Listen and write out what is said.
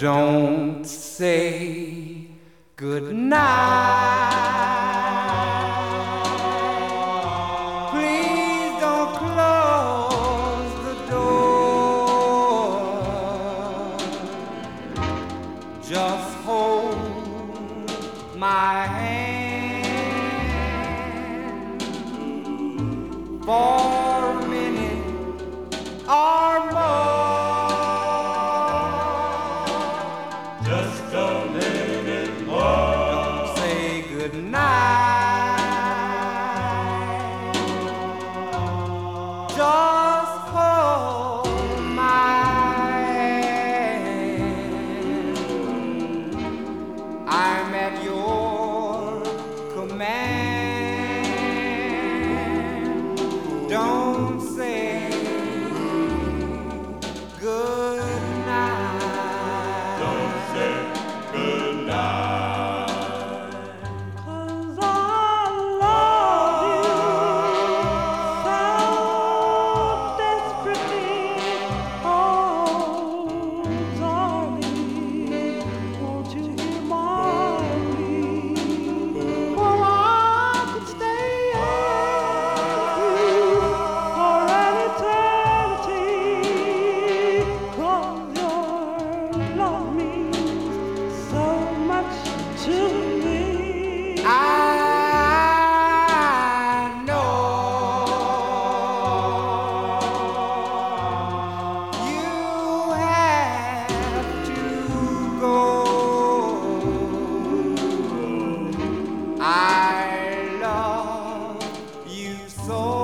Don't say good night. Please don't close the door. Just hold my hand for a minute or more. Just a minute more. Don't say good night. Just hold my hand. I'm at your command. Don't say good night. Don't say good night. 'Cause I love you so desperately. Oh, darling, won't you hear my plea? For I could stay with you for an eternity. 'Cause your love means so much to me. I know you have to go. I love you so.